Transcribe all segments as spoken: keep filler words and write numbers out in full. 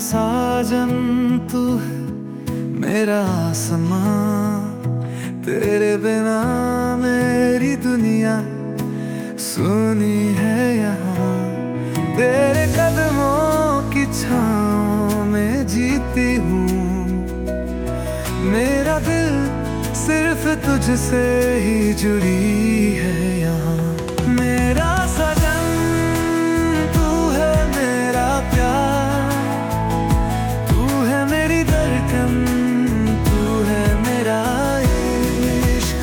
साजन तू मेरा आसमां, तेरे बिना मेरी दुनिया सुनी है यहाँ। तेरे कदमों की छाँव में जीती हूँ, मेरा दिल सिर्फ तुझसे ही जुड़ी है यहाँ। मेरा सजन तू है, मेरा प्यार तू है, मेरी धड़कन तू है, मेरा इश्क।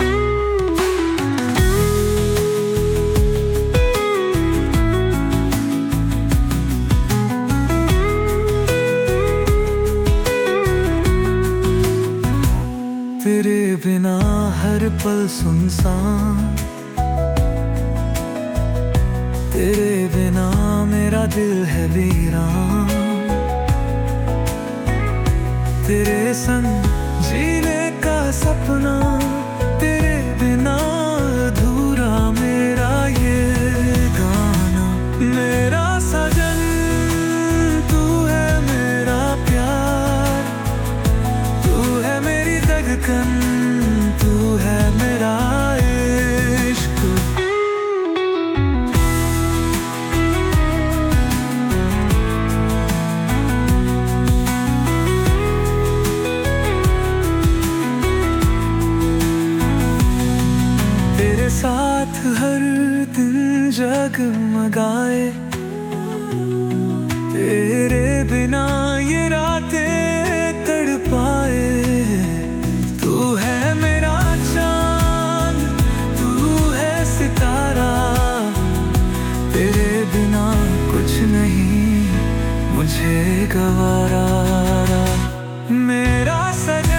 तेरे बिना हर पल सुनसान, तेरे बिना मेरा दिल है वीरान। तेरे संग जीने का सपना, तेरे बिना अधूरा मेरा ये गाना। मेरा सजन तू है, मेरा प्यार तू है, मेरी धड़कन तू है, मेरा इश्क। तेरे साथ हर दिन जगमगाए, तेरे बिना ये रातें तड़पाए। तू है मेरा चांद, तू है सितारा, तेरे बिना कुछ नहीं मुझे गवारा। मेरा सजन